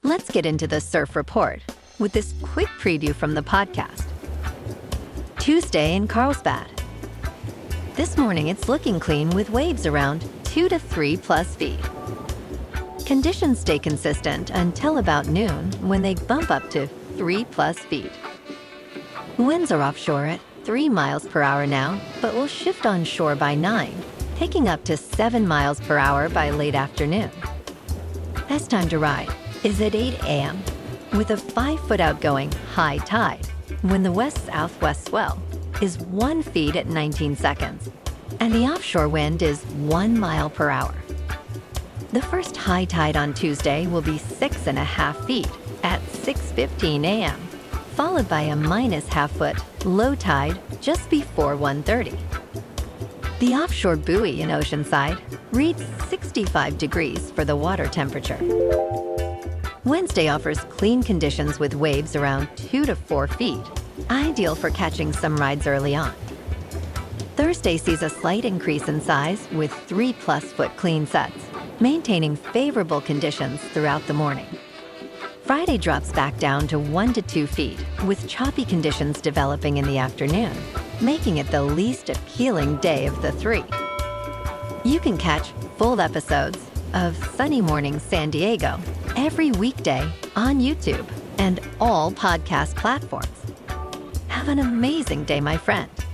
Let's get into the surf report with this quick preview from the podcast. Tuesday in Carlsbad. This morning it's looking clean with waves around 2 to 3 plus feet. Conditions stay consistent until about noon when they bump up to 3 plus feet. Winds are offshore at 3 miles per hour now, but will shift onshore by 9, taking up to 7 miles per hour by late afternoon. Best time to ride is at 8 a.m. with a 5-foot outgoing high tide when the west-southwest swell is 1 feet at 19 seconds and the offshore wind is 1 mile per hour. The first high tide on Tuesday will be 6.5 feet at 6:15 a.m., followed by a -0.5-foot low tide just before 1:30. The offshore buoy in Oceanside reads 65 degrees for the water temperature. Wednesday offers clean conditions with waves around 2 to 4 feet, ideal for catching some rides early on. Thursday sees a slight increase in size with 3+ foot clean sets, maintaining favorable conditions throughout the morning. Friday drops back down to 1 to 2 feet, with choppy conditions developing in the afternoon, making it the least appealing day of the 3. You can catch full episodes of Sunny Morning San Diego every weekday on YouTube and all podcast platforms. Have an amazing day, my friend.